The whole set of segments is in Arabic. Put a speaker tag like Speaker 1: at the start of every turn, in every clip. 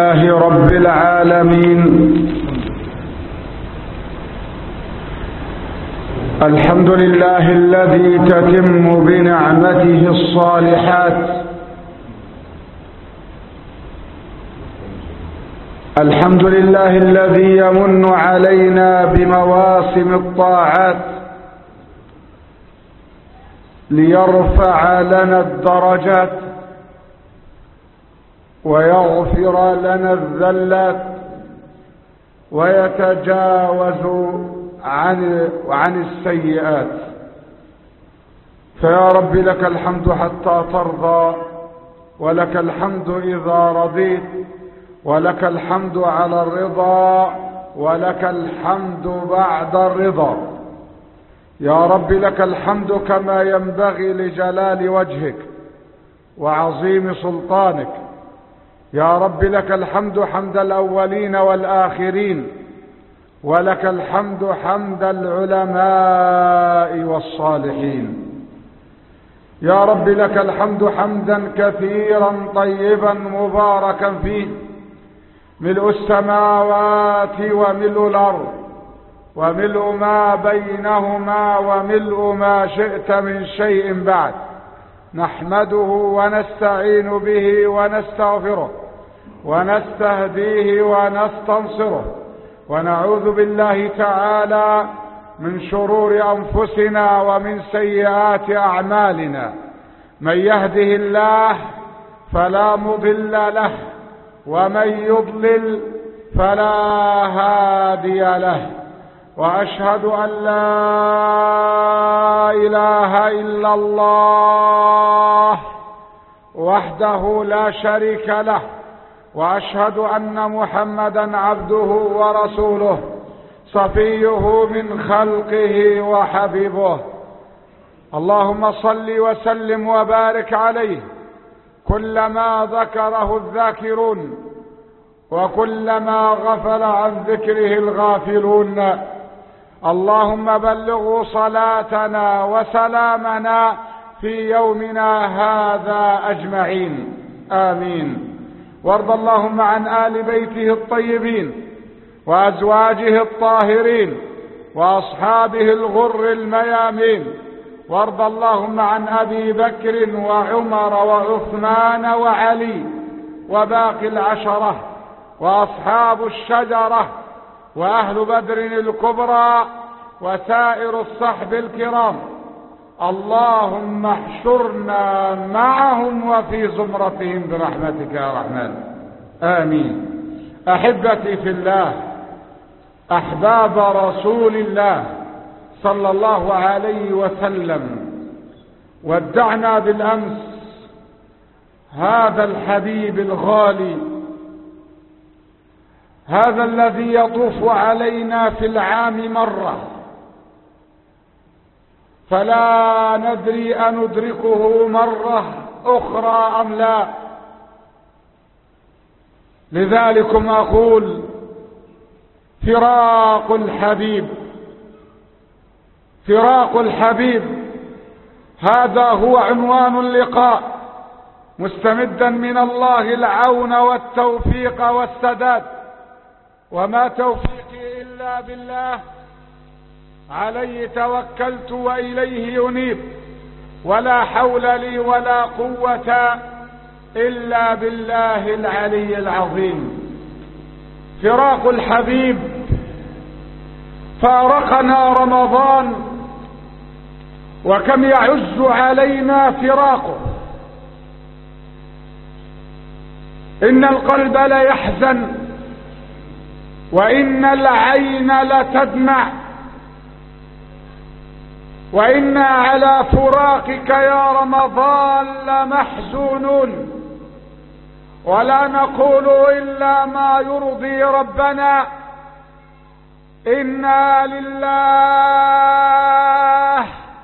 Speaker 1: لله رب العالمين. الحمد لله الذي تتم بنعمته الصالحات. الحمد لله الذي يمن علينا بمواسم الطاعات ليرفع لنا الدرجات ويغفر لنا الذلات ويتجاوز عن السيئات. فيا رب لك الحمد حتى ترضى، ولك الحمد إذا رضيت، ولك الحمد على الرضا، ولك الحمد بعد الرضا. يا رب لك الحمد كما ينبغي لجلال وجهك وعظيم سلطانك. يا رب لك الحمد حمد الأولين والآخرين، ولك الحمد حمد العلماء والصالحين. يا رب لك الحمد حمدا كثيرا طيبا مباركا فيه، ملء السماوات وملء الأرض وملء ما بينهما وملء ما شئت من شيء بعد. نحمده ونستعين به ونستغفره ونستهديه ونستنصره، ونعوذ بالله تعالى من شرور أنفسنا ومن سيئات أعمالنا. من يهده الله فلا مضل له، ومن يضلل فلا هادي له. وأشهد أن لا إله إلا الله وحده لا شريك له، وأشهد أن محمدا عبده ورسوله صفيه من خلقه وحبيبه. اللهم صل وسلم وبارك عليه كلما ذكره الذاكرون وكلما غفل عن ذكره الغافلون. اللهم بلغوا صلاتنا وسلامنا في يومنا هذا أجمعين، آمين. وارض اللهم عن آل بيته الطيبين وأزواجه الطاهرين وأصحابه الغر الميامين. وارض اللهم عن أبي بكر وعمر وعثمان وعلي وباقي العشرة وأصحاب الشجرة وأهل بدر الكبرى وسائر الصحب الكرام. اللهم احشرنا معهم وفي زمرتهم برحمتك يا رحمن، آمين. أحبتي في الله، أحباب رسول الله صلى الله عليه وسلم، ودعنا بالأمس هذا الحبيب الغالي، هذا الذي يطوف علينا في العام مرة، فلا ندري أندركه مرة أخرى أم لا. لذلكم أقول فراق الحبيب، فراق الحبيب، هذا هو عنوان اللقاء، مستمدا من الله العون والتوفيق والسداد. وما توفيقي إلا بالله، عليه توكلت وإليه ينيب، ولا حول لي ولا قوة إلا بالله العلي العظيم. فراق الحبيب، فارقنا رمضان، وكم يعز علينا فراقه. إن القلب ليحزن، وإن العين لتدمع، وإنا على فراقك يا رمضان لمحزونون، ولا نقول إلا ما يرضي ربنا. إنا لله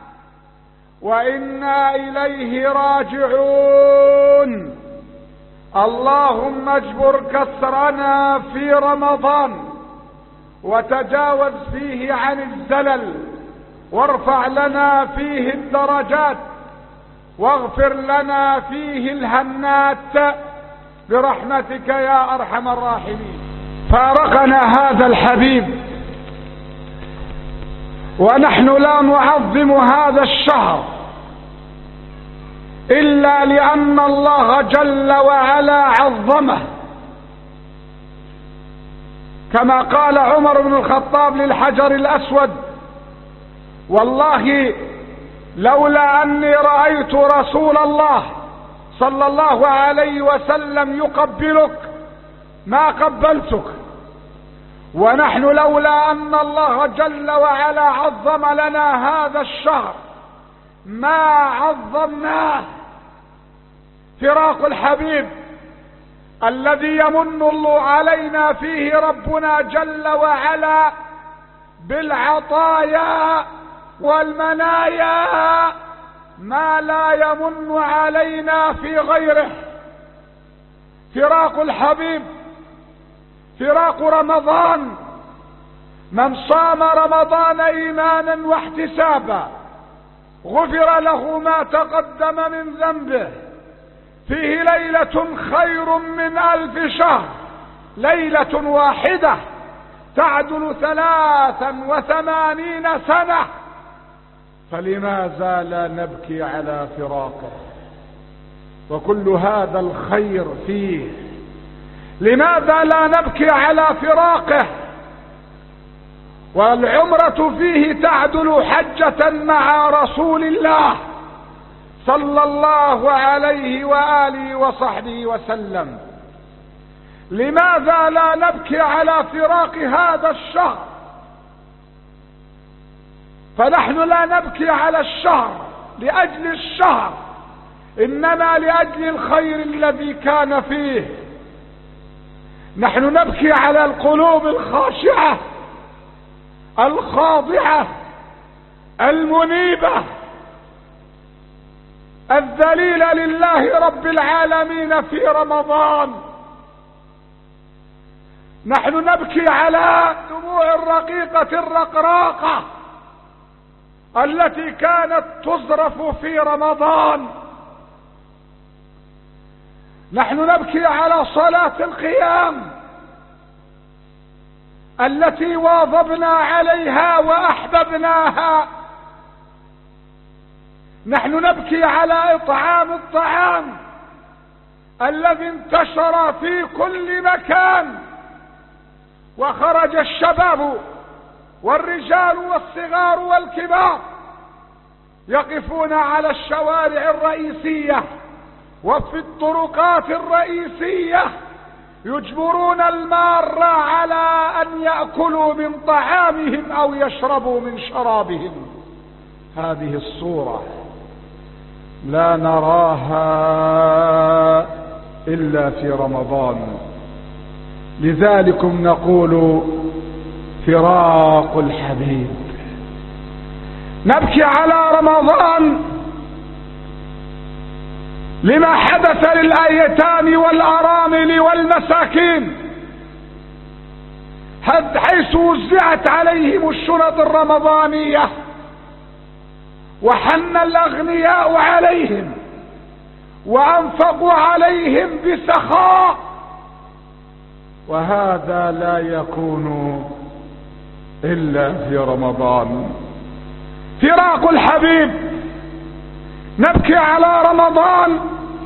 Speaker 1: وإنا إليه راجعون. اللهم اجبر كسرنا في رمضان، وتجاوز فيه عن الزلل، وارفع لنا فيه الدرجات، واغفر لنا فيه الهنات، برحمتك يا أرحم الراحمين. فارقنا هذا الحبيب ونحن لا نعظم هذا الشهر إلا لأن الله جل وعلا عظمه، كما قال عمر بن الخطاب للحجر الأسود: والله لولا أني رأيت رسول الله صلى الله عليه وسلم يقبلك ما قبلتك. ونحن لولا أن الله جل وعلا عظم لنا هذا الشهر ما عظمناه. فراق الحبيب الذي يمن الله علينا فيه ربنا جل وعلا بالعطايا والمنايا ما لا يمن علينا في غيره. فراق الحبيب فراق رمضان. من صام رمضان إيمانا واحتسابا غفر له ما تقدم من ذنبه. فيه ليلة خير من 1000 شهر، ليلة واحدة تعدل 83 سنة. فلماذا لا نبكي على فراقه وكل هذا الخير فيه؟ لماذا لا نبكي على فراقه والعمرة فيه تعدل حجة مع رسول الله صلى الله عليه وآله وصحبه وسلم؟ لماذا لا نبكي على فراق هذا الشهر؟ فنحن لا نبكي على الشهر لأجل الشهر، إنما لأجل الخير الذي كان فيه. نحن نبكي على القلوب الخاشعة الخاضعة المنيبة الذليلة لله رب العالمين في رمضان. نحن نبكي على دموع الرقيقة الرقراقة التي كانت تزرف في رمضان. نحن نبكي على صلاة القيام التي واظبنا عليها وأحببناها. نحن نبكي على إطعام الطعام الذي انتشر في كل مكان، وخرج الشباب والرجال والصغار والكبار يقفون على الشوارع الرئيسية وفي الطرقات الرئيسية يجبرون المار على أن يأكلوا من طعامهم أو يشربوا من شرابهم. هذه الصورة لا نراها إلا في رمضان. لذلكم نقول فراق الحبيب. نبكي على رمضان لما حدث للأيتام والأرامل والمساكين، حيث وزعت عليهم الشنط الرمضانية وحن الأغنياء عليهم وأنفقوا عليهم بسخاء، وهذا لا يكون إلا في رمضان. فراق الحبيب. نبكي على رمضان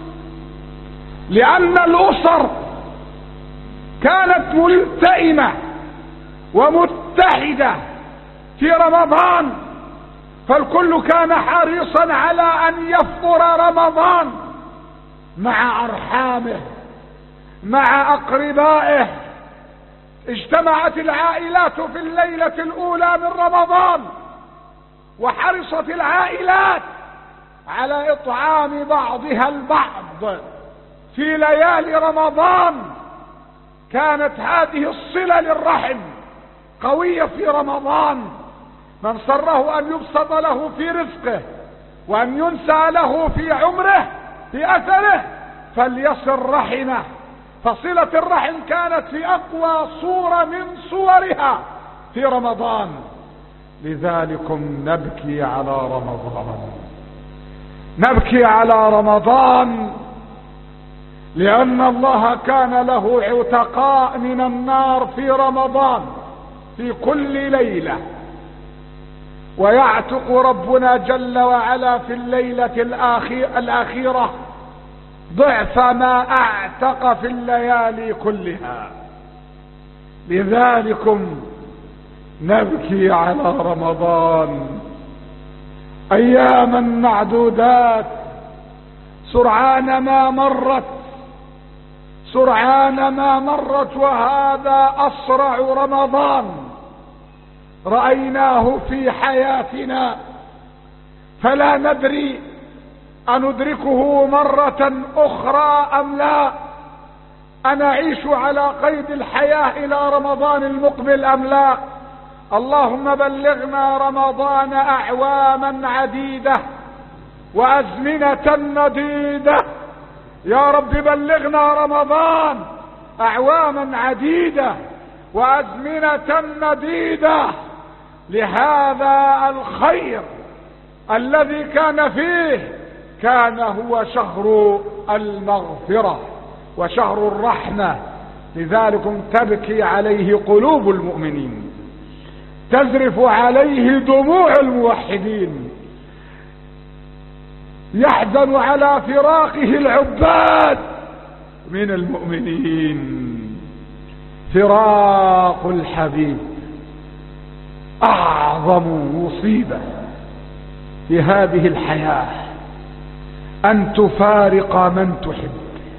Speaker 1: لأن الأسر كانت ملتئمة ومتحدة في رمضان، فالكل كان حريصا على أن يفطر رمضان مع أرحامه مع أقربائه. اجتمعت العائلات في الليلة الأولى من رمضان، وحرصت العائلات على إطعام بعضها البعض في ليالي رمضان. كانت هذه الصلة للرحم قوية في رمضان. من سره أن يبسط له في رزقه وأن ينسى له في عمره في أثره فليصل رحمه. فصلة الرحم كانت في أقوى صورة من صورها في رمضان. لذلكم نبكي على رمضان. نبكي على رمضان لأن الله كان له عتقاء من النار في رمضان في كل ليلة، ويعتق ربنا جل وعلا في الليلة الأخيرة ضعف ما اعتق في الليالي كلها. لذلكم نبكي على رمضان اياما معدودات، سرعان ما مرت وهذا اسرع رمضان رأيناه في حياتنا، فلا ندري أندركه مرة أخرى أم لا، أنعيش على قيد الحياة إلى رمضان المقبل أم لا. اللهم بلغنا رمضان أعواما عديدة وأزمنة مديدة. يا رب بلغنا رمضان أعواما عديدة وأزمنة مديدة لهذا الخير الذي كان فيه، كان هو شهر المغفرة وشهر الرحمة. لذلكم تبكي عليه قلوب المؤمنين، تزرف عليه دموع الموحدين، يحزن على فراقه العباد من المؤمنين. فراق الحبيب أعظم مصيبة في هذه الحياة، أن تفارق من تحب،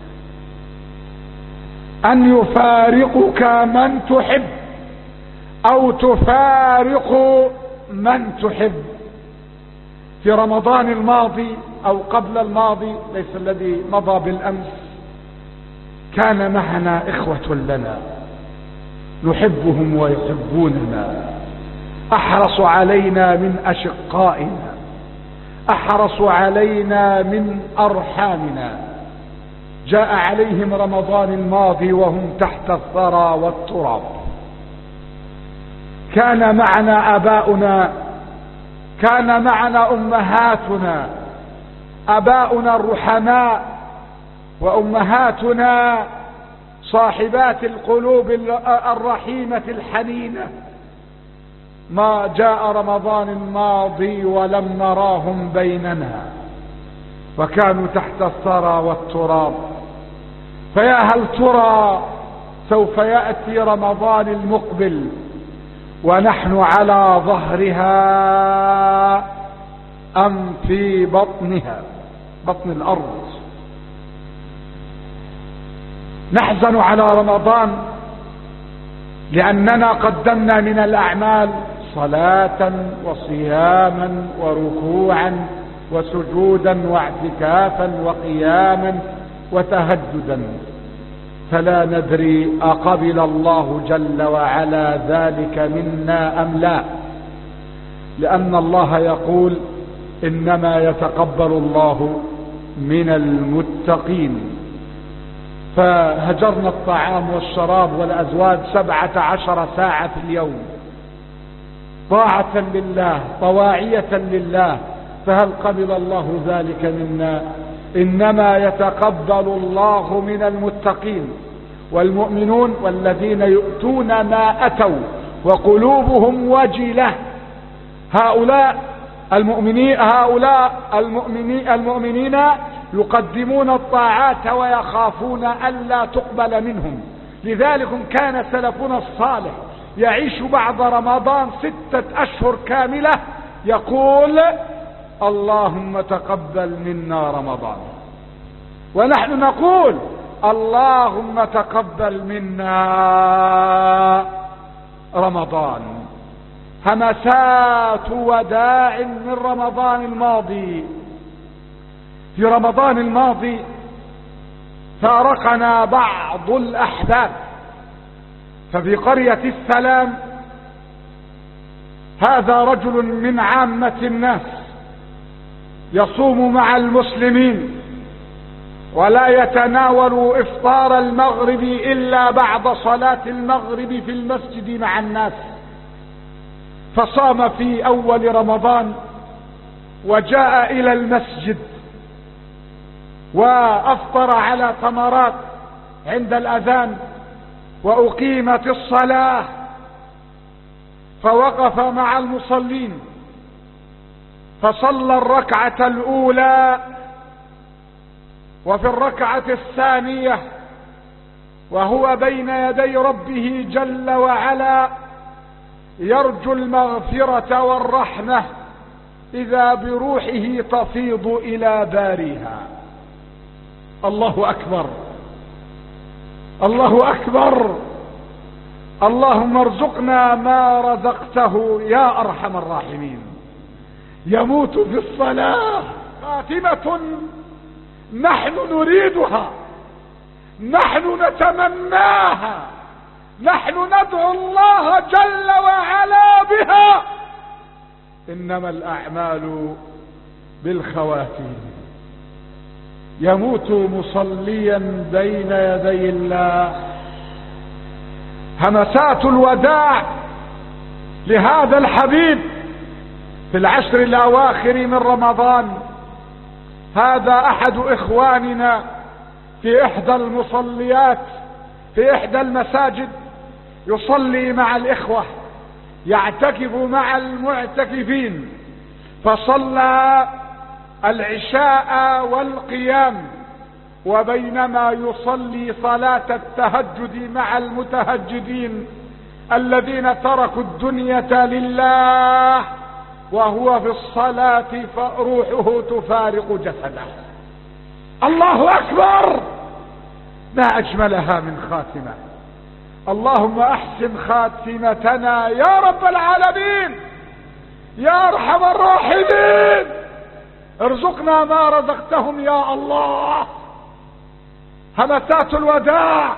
Speaker 1: أن يفارقك من تحب أو تفارق من تحب. في رمضان الماضي أو قبل الماضي، ليس الذي مضى بالأمس، كان معنا إخوة لنا نحبهم ويحبوننا، أحرص علينا من أشقائنا، أحرص علينا من أرحامنا. جاء عليهم رمضان الماضي وهم تحت الثرى والتراب. كان معنا آباؤنا، كان معنا أمهاتنا، آباؤنا الرحماء وأمهاتنا صاحبات القلوب الرحيمة الحنينة. ما جاء رمضان الماضي ولم نراهم بيننا، وكانوا تحت الثرى والتراب. فيا هل ترى سوف يأتي رمضان المقبل ونحن على ظهرها أم في بطنها، بطن الأرض؟ نحزن على رمضان لأننا قدمنا من الأعمال صلاة وصياما وركوعا وسجودا واعتكافا وقياما وتهجدا، فلا ندري أقبل الله جل وعلا ذلك منا أم لا، لأن الله يقول إنما يتقبل الله من المتقين. فهجرنا الطعام والشراب والأزواج 17 ساعة في اليوم طاعة لله طواعية لله، فهل قبل الله ذلك منا؟ إنما يتقبل الله من المتقين والمؤمنون والذين يؤتون ما أتوا وقلوبهم وجلة. هؤلاء المؤمنين يقدمون الطاعات ويخافون ألا تقبل منهم. لذلك كان سلفنا الصالح يعيش بعد رمضان 6 أشهر كاملة يقول اللهم تقبل منا رمضان، ونحن نقول اللهم تقبل منا رمضان. همسات وداع من رمضان الماضي. في رمضان الماضي فارقنا بعض الأحباب، ففي قرية السلام هذا رجل من عامة الناس يصوم مع المسلمين ولا يتناول إفطار المغرب إلا بعد صلاة المغرب في المسجد مع الناس، فصام في أول رمضان وجاء إلى المسجد وأفطر على تمرات عند الأذان وأقيمت الصلاة، فوقف مع المصلين فصلى الركعة الأولى، وفي الركعة الثانية وهو بين يدي ربه جل وعلا يرجو المغفرة والرحمة إذا بروحه تفيض إلى بارها. الله أكبر، الله أكبر. اللهم ارزقنا ما رزقته يا أرحم الراحمين. يموت في الصلاة، خاتمة نحن نريدها، نحن نتمناها، نحن ندعو الله جل وعلا بها. إنما الأعمال بالخواتيم. يموت مصليا بين يدي الله. همسات الوداع لهذا الحبيب في العشر الأواخر من رمضان. هذا أحد إخواننا في إحدى المصليات في إحدى المساجد، يصلي مع الإخوة، يعتكف مع المعتكفين، فصلى العشاء والقيام، وبينما يصلي صلاة التهجد مع المتهجدين الذين تركوا الدنيا لله، وهو في الصلاة فروحه تفارق جسده. الله أكبر. ما أجملها من خاتمة. اللهم أحسن خاتمتنا يا رب العالمين، يا أرحم الراحمين. ارزقنا ما رزقتهم يا الله. همسات الوداع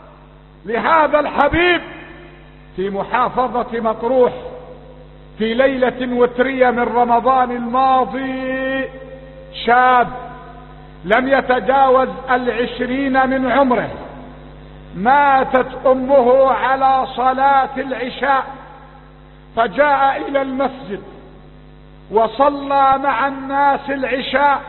Speaker 1: لهذا الحبيب في محافظة مطروح في ليلة وترية من رمضان الماضي. شاب لم يتجاوز 20 من عمره، ماتت أمه على صلاة العشاء، فجاء إلى المسجد وصلى مع الناس العشاء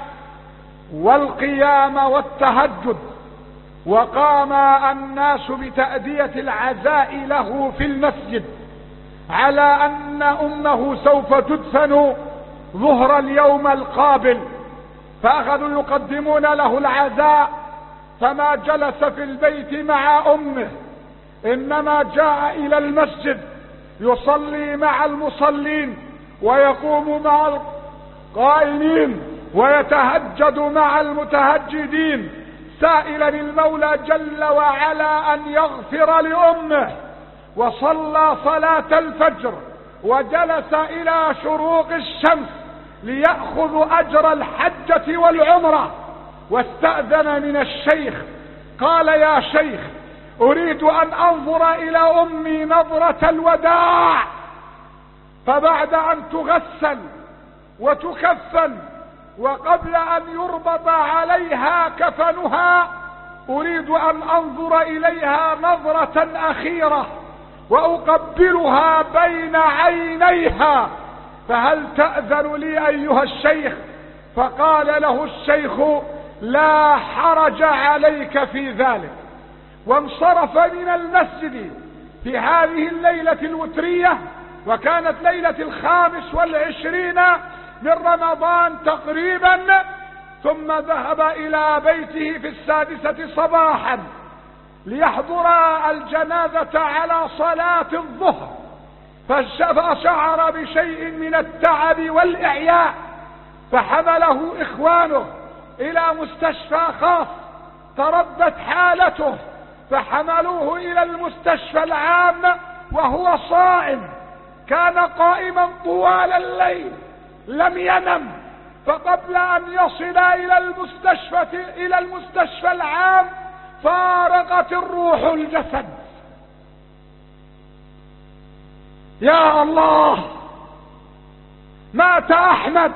Speaker 1: والقيام والتهجد، وقام الناس بتأدية العزاء له في المسجد على أن أمه سوف تدفن ظهر اليوم القابل، فأخذوا يقدمون له العزاء، فما جلس في البيت مع أمه، إنما جاء إلى المسجد يصلي مع المصلين ويقوم مع القائمين ويتهجد مع المتهجدين، سائلا المولى جل وعلا أن يغفر لأمه. وصلى صلاة الفجر وجلس إلى شروق الشمس ليأخذ أجر الحجة والعمرة، واستأذن من الشيخ، قال يا شيخ أريد أن أنظر إلى أمي نظرة الوداع، فبعد أن تغسل وتكفن وقبل أن يربط عليها كفنها أريد أن أنظر إليها نظرة أخيرة وأقبلها بين عينيها، فهل تأذن لي أيها الشيخ؟ فقال له الشيخ لا حرج عليك في ذلك. وانصرف من المسجد في هذه الليلة الوترية، وكانت ليلة 25 من رمضان تقريبا، ثم ذهب إلى بيته في 6 صباحا ليحضر الجنازة على صلاة الظهر، فشعر بشيء من التعب والإعياء، فحمله إخوانه إلى مستشفى خاص، تردت حالته فحملوه إلى المستشفى العام وهو صائم، كان قائما طوال الليل لم ينم، فقبل أن يصل إلى المستشفى العام فارقت الروح الجسد. يا الله، مات أحمد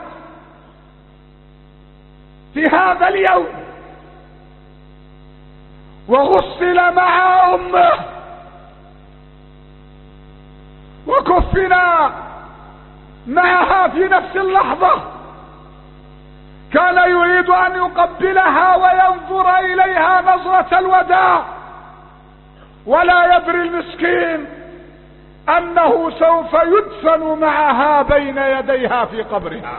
Speaker 1: في هذا اليوم وغسل مع أمه وكفنا معها في نفس اللحظة. كان يريد ان يقبلها وينظر اليها نظرة الوداع، ولا يدري المسكين انه سوف يدفن معها بين يديها في قبرها.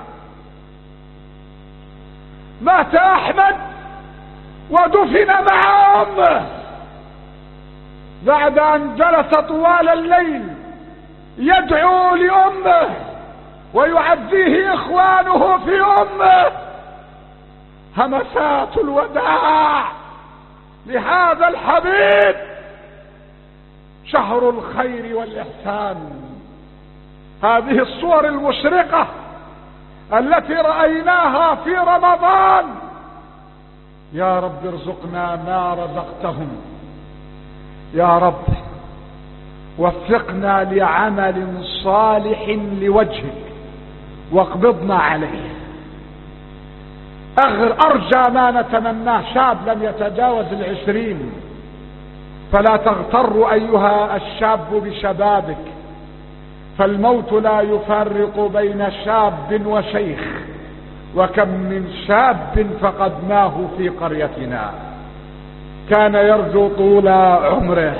Speaker 1: مات احمد ودفن مع امه بعد ان جلس طوال الليل يدعو لامه ويعزيه اخوانه في امه. همسات الوداع لهذا الحبيب، شهر الخير والإحسان. هذه الصور المشرقة التي رأيناها في رمضان، يا رب ارزقنا ما رزقتهم، يا رب وفقنا لعمل صالح لوجهك واقبضنا عليه. أرجى ما نتمناه شاب لم يتجاوز 20، فلا تغتر أيها الشاب بشبابك، فالموت لا يفرق بين شاب وشيخ، وكم من شاب فقدناه في قريتنا كان يرجو طول عمره.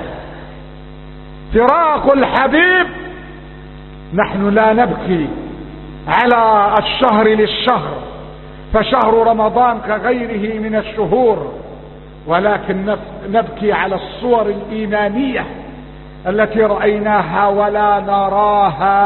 Speaker 1: فراق الحبيب، نحن لا نبكي على الشهر للشهر، فشهر رمضان كغيره من الشهور، ولكن نبكي على الصور الإيمانية التي رأيناها ولا نراها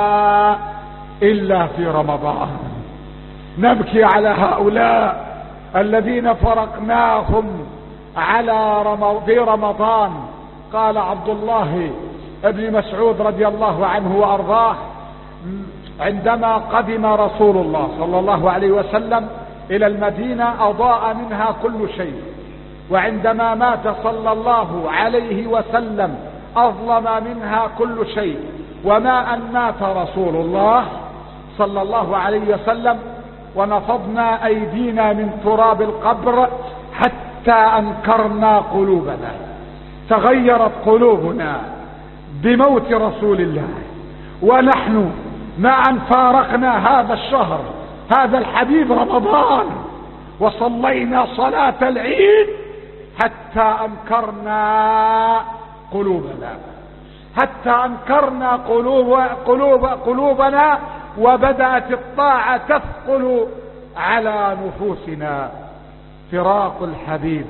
Speaker 1: إلا في رمضان. نبكي على هؤلاء الذين فرقناهم في رمضان. قال عبد الله بن مسعود رضي الله عنه وأرضاه: عندما قدم رسول الله صلى الله عليه وسلم إلى المدينة أضاء منها كل شيء، وعندما مات صلى الله عليه وسلم أظلم منها كل شيء، وما أن مات رسول الله صلى الله عليه وسلم ونفضنا أيدينا من تراب القبر حتى أنكرنا قلوبنا، تغيرت قلوبنا بموت رسول الله. ونحن ما أن فارقنا هذا الشهر، هذا الحبيب رمضان، وصلينا صلاة العيد حتى أنكرنا قلوبنا، حتى أنكرنا قلوبنا، وبدأت الطاعة تثقل على نفوسنا. فراق الحبيب.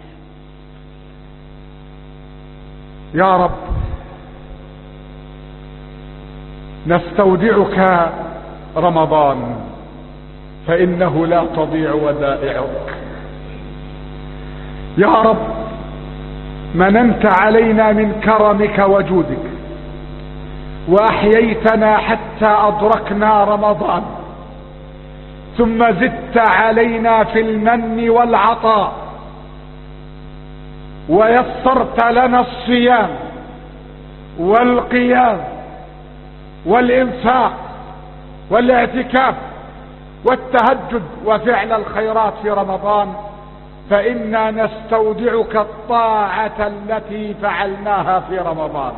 Speaker 1: يا رب نستودعك رمضان، فإنه لا تضيع ودائعك. يا رب مننت علينا من كرمك وجودك، وأحييتنا حتى أدركنا رمضان، ثم زدت علينا في المن والعطاء، ويسرت لنا الصيام والقيام والإنفاق والاعتكاف والتهجد وفعل الخيرات في رمضان. فإنا نستودعك الطاعة التي فعلناها في رمضان،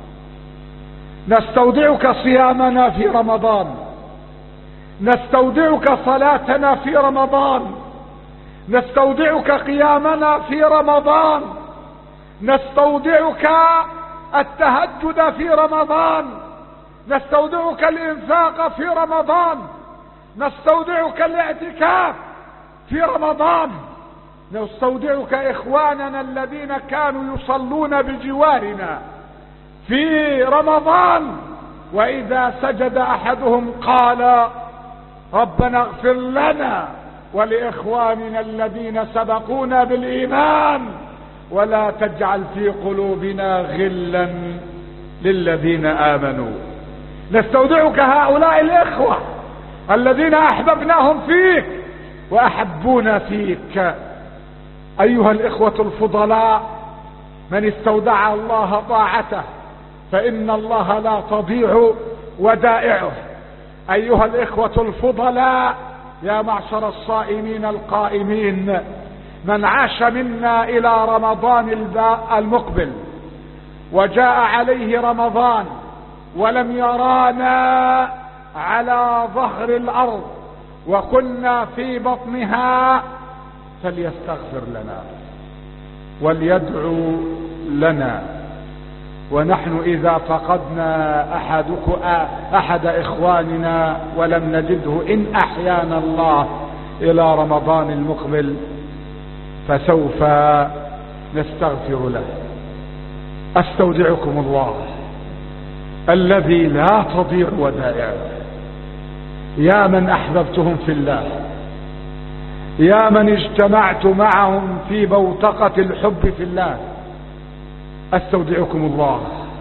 Speaker 1: نستودعك صيامنا في رمضان، نستودعك صلاتنا في رمضان، نستودعك قيامنا في رمضان، نستودعك التهجد في رمضان، نستودعك الإنفاق في رمضان، نستودعك الاعتكاف في رمضان، نستودعك إخواننا الذين كانوا يصلون بجوارنا في رمضان، وإذا سجد أحدهم قال: ربنا اغفر لنا ولإخواننا الذين سبقونا بالإيمان ولا تجعل في قلوبنا غلا للذين آمنوا. نستودعك هؤلاء الإخوة الذين أحببناهم فيك وأحبونا فيك. أيها الإخوة الفضلاء، من استودع الله طاعته فإن الله لا تضيع ودائعه. أيها الإخوة الفضلاء، يا معشر الصائمين القائمين، من عاش منا إلى رمضان المقبل وجاء عليه رمضان ولم يرانا على ظهر الأرض وكنا في بطنها فليستغفر لنا وليدعو لنا. ونحن إذا فقدنا أحد إخواننا ولم نجده إن أحيانا الله إلى رمضان المقبل فسوف نستغفر له. أستودعكم الله الذي لا تضيع ودائعه. يا من أحببتهم في الله، يا من اجتمعت معهم في بوتقة الحب في الله، أستودعكم الله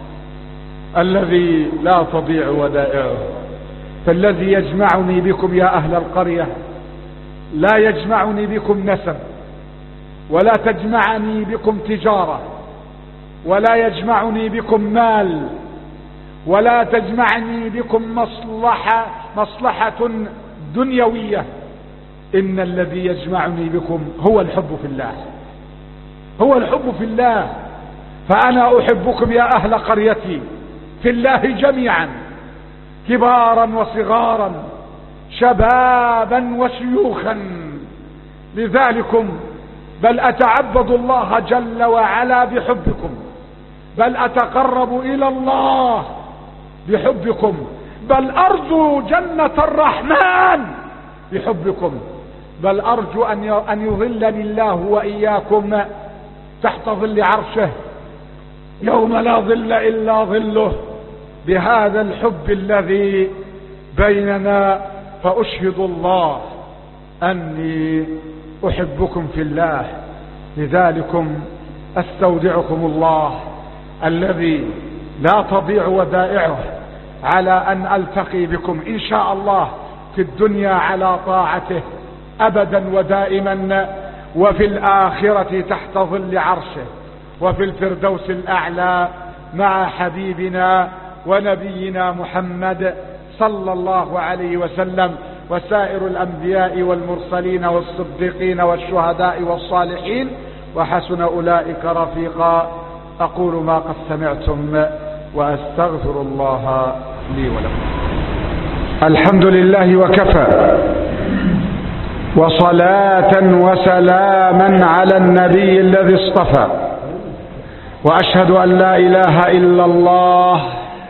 Speaker 1: الذي لا تضيع ودائعه. فالذي يجمعني بكم يا أهل القرية لا يجمعني بكم نسب، ولا تجمعني بكم تجارة، ولا يجمعني بكم مال، ولا تجمعني بكم مصلحة دنيوية. إن الذي يجمعني بكم هو الحب في الله، هو الحب في الله. فأنا أحبكم يا أهل قريتي في الله جميعا، كبارا وصغارا، شبابا وشيوخا. لذلكم بل أتعبد الله جل وعلا بحبكم، بل أتقرب إلى الله بحبكم، بل أرجو جنة الرحمن بحبكم، بل أرجو أن يظلني الله وإياكم تحت ظل عرشه يوم لا ظل إلا ظله بهذا الحب الذي بيننا. فأشهد الله أني أحبكم في الله. لذلكم أستودعكم الله الذي لا تضيع ودائعه على أن ألتقي بكم إن شاء الله في الدنيا على طاعته أبدا ودائما، وفي الآخرة تحت ظل عرشه، وفي الفردوس الأعلى مع حبيبنا ونبينا محمد صلى الله عليه وسلم، وسائر الأنبياء والمرسلين والصديقين والشهداء والصالحين، وحسن أولئك رفيقا. أقول ما قد سمعتم وأستغفر الله لي ولكم. الحمد لله وكفى، وصلاة وسلاما على النبي الذي اصطفى، وأشهد أن لا إله إلا الله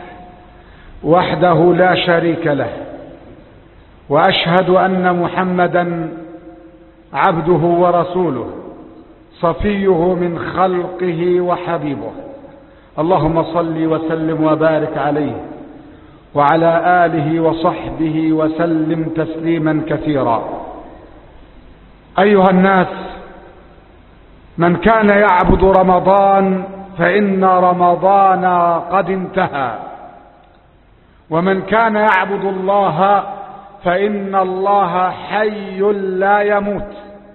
Speaker 1: وحده لا شريك له، وأشهد أن محمدا عبده ورسوله صفيه من خلقه وحبيبه. اللهم صل وسلم وبارك عليه وعلى آله وصحبه وسلم تسليما كثيرا. أيها الناس، من كان يعبد رمضان فإن رمضان قد انتهى، ومن كان يعبد الله فإن الله حي لا يموت.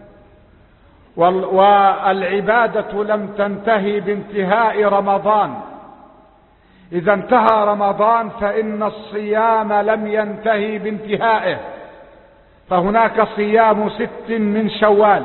Speaker 1: والعبادة لم تنتهي بانتهاء رمضان. إذا انتهى رمضان فإن الصيام لم ينتهي بانتهائه، فهناك صيام 6 من شوال،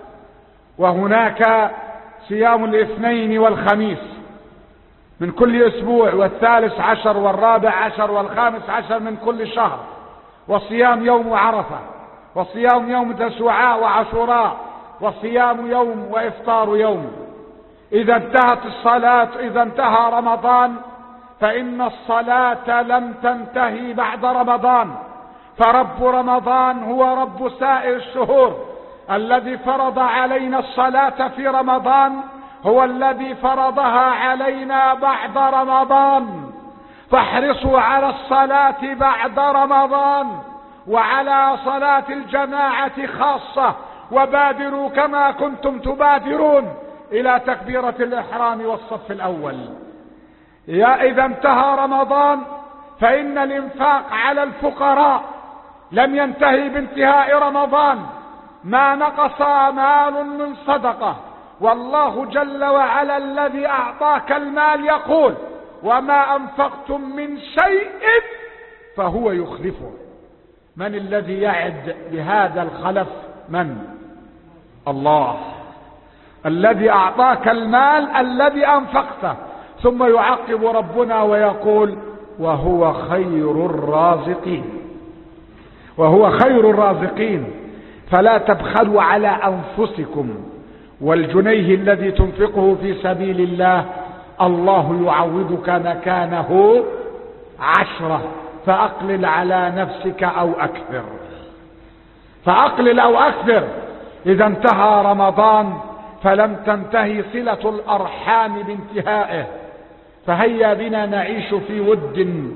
Speaker 1: وهناك صيام الاثنين والخميس من كل أسبوع، والثالث عشر والرابع عشر والخامس عشر من كل شهر، وصيام يوم عرفة، وصيام يوم تسوعاء وعاشوراء، وصيام يوم وإفطار يوم. إذا انتهت الصلاة، إذا انتهى رمضان فإن الصلاة لم تنتهي بعد رمضان، فرب رمضان هو رب سائر الشهور. الذي فرض علينا الصلاة في رمضان هو الذي فرضها علينا بعد رمضان. فاحرصوا على الصلاة بعد رمضان، وعلى صلاة الجماعة خاصة، وبادروا كما كنتم تبادرون إلى تكبيرة الإحرام والصف الأول. إذا انتهى رمضان فإن الإنفاق على الفقراء لم ينتهي بانتهاء رمضان. ما نقص مال من صدقة، والله جل وعلا الذي أعطاك المال يقول: وما أنفقتم من شيء فهو يخلفه. من الذي يعد بهذا الخلف؟ من؟ الله الذي أعطاك المال الذي أنفقته. ثم يعقب ربنا ويقول: وهو خير الرازقين. وهو خير الرازقين. فلا تبخلوا على أنفسكم، والجنيه الذي تنفقه في سبيل الله الله يعوضك مكانه 10، فأقلل على نفسك أو أكثر، فأقلل أو أكثر. إذا انتهى رمضان فلم تنتهي صلة الأرحام بانتهائه، فهيا بنا نعيش في ود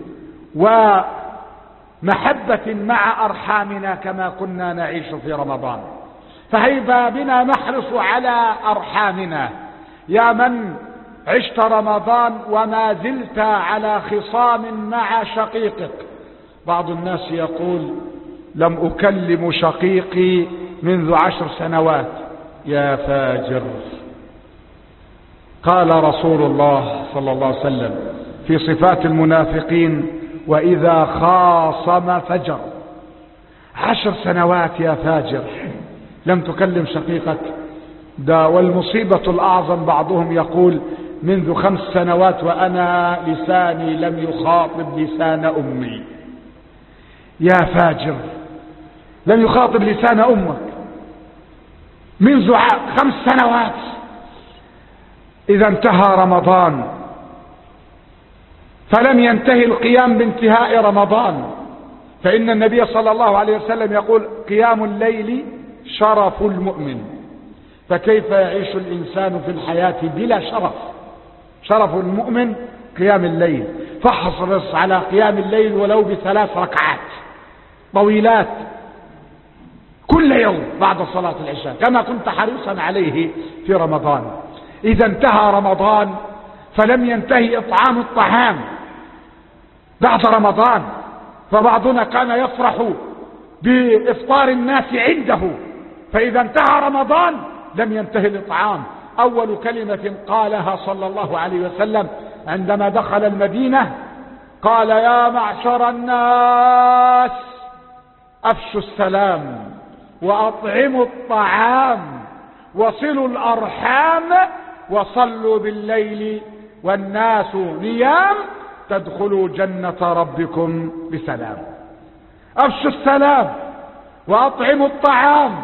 Speaker 1: ومحبة مع أرحامنا كما كنا نعيش في رمضان. فهيا بنا نحرص على أرحامنا. يا من عشت رمضان وما زلت على خصام مع شقيقك. بعض الناس يقول لم أكلم شقيقي منذ 10 سنوات. يا فاجر، قال رسول الله صلى الله عليه وسلم في صفات المنافقين: وإذا خاصم فجر. 10 سنوات يا فاجر لم تكلم شقيقك. ده والمصيبة الأعظم بعضهم يقول منذ 5 سنوات وأنا لساني لم يخاطب لسان أمي. يا فاجر، لم يخاطب لسان أمك منذ 5 سنوات. إذا انتهى رمضان فلم ينتهي القيام بانتهاء رمضان، فإن النبي صلى الله عليه وسلم يقول: قيام الليل شرف المؤمن. فكيف يعيش الإنسان في الحياة بلا شرف؟ شرف المؤمن قيام الليل. فاحرص على قيام الليل ولو ب3 ركعات طويلات كل يوم بعد صلاة العشاء كما كنت حريصا عليه في رمضان. إذا انتهى رمضان فلم ينتهي إطعام الطعام بعد رمضان، فبعضنا كان يفرح بإفطار الناس عنده، فإذا انتهى رمضان لم ينتهي الإطعام. أول كلمة قالها صلى الله عليه وسلم عندما دخل المدينة قال: يا معشر الناس أفشوا السلام وأطعموا الطعام وصلوا الأرحام وصلوا بالليل والناس نيام تدخلوا جنة ربكم بسلام. أفشوا السلام وأطعموا الطعام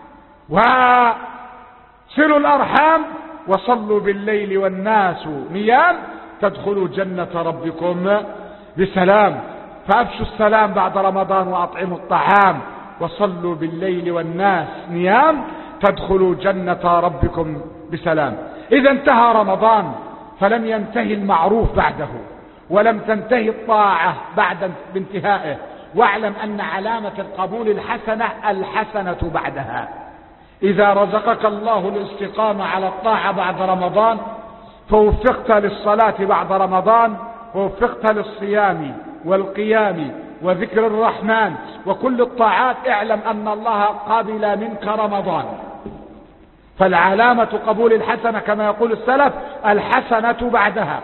Speaker 1: وصلوا الأرحام وصلوا بالليل والناس نيام تدخلوا جنة ربكم بسلام. فأفشوا السلام بعد رمضان وأطعموا الطعام وصلوا بالليل والناس نيام تدخلوا جنة ربكم بسلام. إذا انتهى رمضان فلم ينتهي المعروف بعده، ولم تنتهي الطاعة بعد انتهائه. واعلم أن علامة القبول الحسنة بعدها. إذا رزقك الله الاستقامة على الطاعة بعد رمضان فوفقت للصلاة بعد رمضان، ووفقت للصيام والقيام وذكر الرحمن وكل الطاعات، اعلم أن الله قبل منك رمضان. فالعلامة قبول الحسنة كما يقول السلف الحسنة بعدها.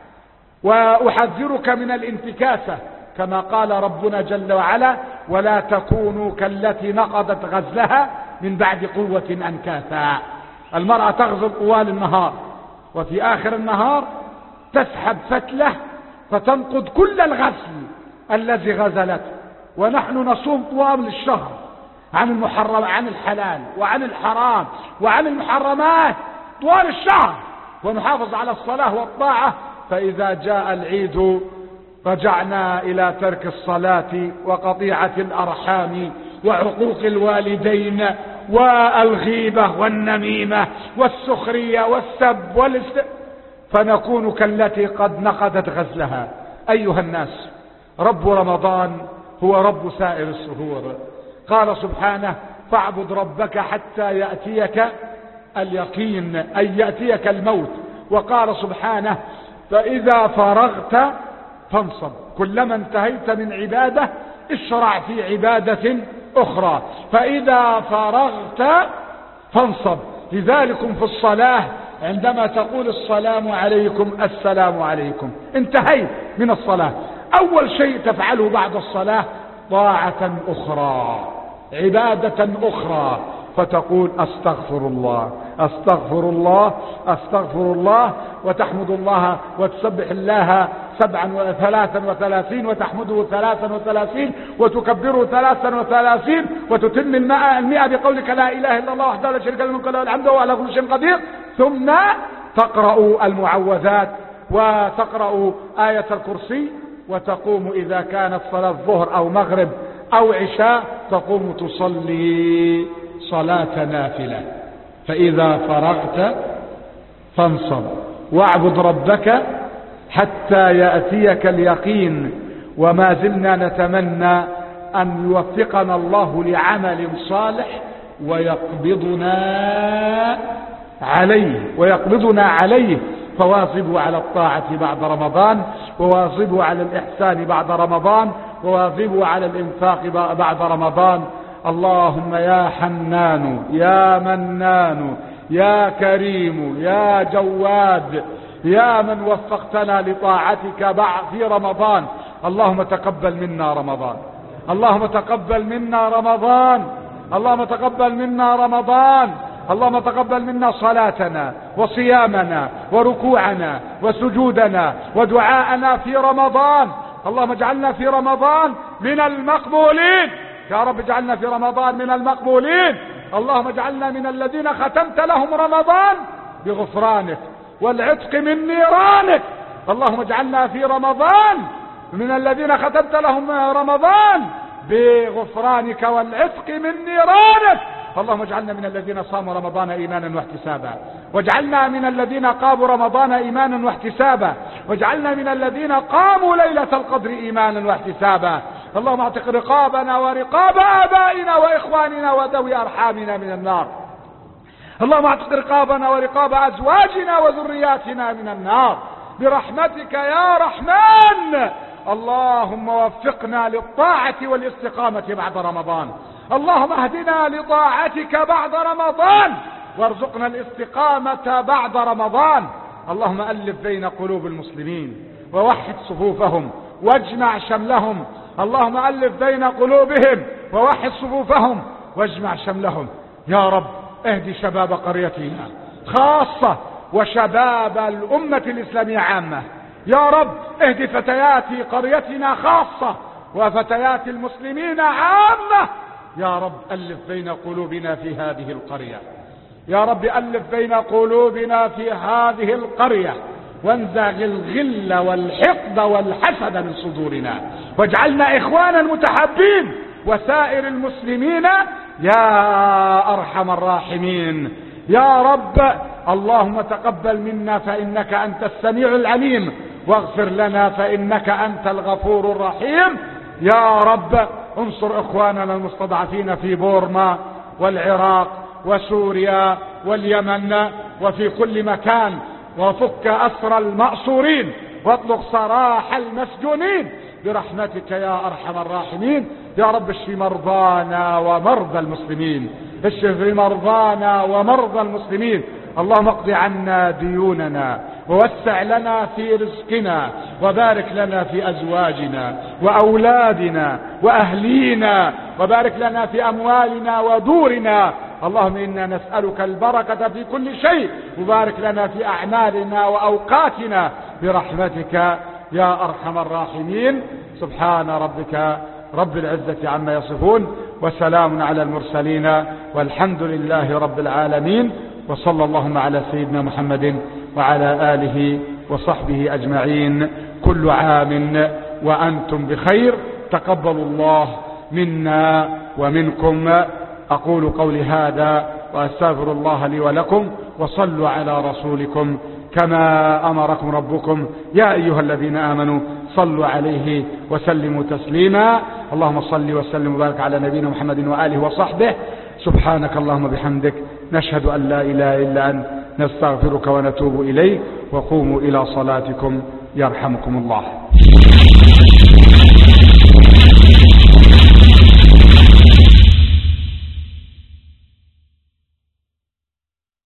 Speaker 1: وأحذرك من الانتكاسة كما قال ربنا جل وعلا: ولا تكونوا كالتي نقضت غزلها من بعد قوة أنكاثا. المرأة تغزل طوال النهار وفي آخر النهار تسحب فتلة فتنقض كل الغزل الذي غزلته. ونحن نصوم طوال الشهر عن المحرم، عن الحلال وعن الحرام وعن المحرمات طوال الشهر، ونحافظ على الصلاة والطاعة. فإذا جاء العيد رجعنا إلى ترك الصلاة وقطيعة الأرحام وعقوق الوالدين والغيبة والنميمة والسخرية والسب فنكون كالتي قد نقضت غزلها. أيها الناس، رب رمضان هو رب سائر الشهور. قال سبحانه: فاعبد ربك حتى يأتيك اليقين، أي يأتيك الموت. وقال سبحانه: فإذا فرغت فانصب. كلما انتهيت من عبادة اشرع في عبادة أخرى. فإذا فرغت فانصب. لذلكم في الصلاة عندما تقول السلام عليكم السلام عليكم انتهيت من الصلاة. أول شيء تفعله بعد الصلاة طاعة أخرى، عبادة أخرى، فتقول: أستغفر الله أستغفر الله أستغفر الله، وتحمد الله وتسبح الله 33 وتحمده 33 وتكبره 33 وتتم 100 بقولك لا إله إلا الله وحده لا شريك له الملك وله الحمد وهو على كل شيء قدير. ثم تقرأ المعوذات وتقرأ آية الكرسي، وتقوم إذا كانت صلاة ظهر أو مغرب أو عشاء تقوم تصلي صلاة نافلة. فإذا فرغت فانصب واعبد ربك حتى يأتيك اليقين. وما زلنا نتمنى أن يوفقنا الله لعمل صالح ويقبضنا عليه فواظبوا على الطاعة بعد رمضان، وواظبوا على الإحسان بعد رمضان، وواظبوا على الإنفاق بعد رمضان. اللهم يا حنان يا منان يا كريم يا جواد يا من وفقتنا لطاعتك في رمضان، اللهم تقبل منا رمضان، اللهم تقبل منا رمضان، اللهم تقبل منا رمضان، اللهم تقبل منا صلاتنا وصيامنا وركوعنا وسجودنا ودعاءنا في رمضان. اللهم اجعلنا في رمضان من المقبولين، يا رب اجعلنا في رمضان من المقبولين. اللهم اجعلنا من الذين ختمت لهم رمضان بغفرانك والعتق من نيرانك. اللهم اجعلنا في رمضان من الذين ختمت لهم رمضان بغفرانك والعتق من نيرانك. اللهم اجعلنا من الذين صاموا رمضان ايمانا واحتسابا، واجعلنا من الذين قاموا رمضان ايمانا واحتسابا، واجعلنا من الذين قاموا ليلة القدر ايمانا واحتسابا. اللهم اعتق رقابنا ورقاب آبائنا وإخواننا وذوي أرحامنا من النار. اللهم اعتق رقابنا ورقاب أزواجنا وذرياتنا من النار برحمتك يا رحمن. اللهم وفقنا للطاعة والاستقامة بعد رمضان. اللهم اهدنا لطاعتك بعد رمضان، وارزقنا الاستقامة بعد رمضان. اللهم ألف بين قلوب المسلمين ووحد صفوفهم واجمع شملهم. اللهم ألف بين قلوبهم ووحد صفوفهم واجمع شملهم. يا رب اهدي شباب قريتنا خاصة وشباب الأمة الإسلامية عامة. يا رب اهدي فتيات قريتنا خاصة وفتيات المسلمين عامة. يا رب ألف بين قلوبنا في هذه القرية. يا رب ألف بين قلوبنا في هذه القرية، وانزع الغل والحقد والحسد من صدورنا، واجعلنا إخوانا متحابين وسائر المسلمين يا أرحم الراحمين. يا رب اللهم تقبل منا فإنك أنت السميع العليم، واغفر لنا فإنك أنت الغفور الرحيم. يا رب انصر إخواننا المستضعفين في بورما والعراق وسوريا واليمن وفي كل مكان، وفك أسر المأسورين واطلق سراح المسجونين برحمتك يا أرحم الراحمين. يا رب اشف مرضانا ومرضى المسلمين، اشف مرضانا ومرضى المسلمين. اللهم اقض عنا ديوننا ووسع لنا في رزقنا، وبارك لنا في أزواجنا وأولادنا وأهلينا، وبارك لنا في أموالنا ودورنا. اللهم إنا نسألك البركة في كل شيء، وبارك لنا في أعمالنا وأوقاتنا برحمتك يا أرحم الراحمين. سبحان ربك رب العزة عما يصفون، وسلام على المرسلين، والحمد لله رب العالمين. وصلى اللهم على سيدنا محمد وعلى آله وصحبه أجمعين. كل عام وأنتم بخير، تقبل الله منا ومنكم. أقول قولي هذا وأستغفر الله لي ولكم، وصلوا على رسولكم كما أمركم ربكم. يا أيها الذين آمنوا صلوا عليه وسلموا تسليما. اللهم صل وسلم وبارك على نبينا محمد وآله وصحبه. سبحانك اللهم بحمدك، نشهد أن لا إله إلا أنت، نستغفرك ونتوب إليك. وقوموا إلى صلاتكم يرحمكم الله.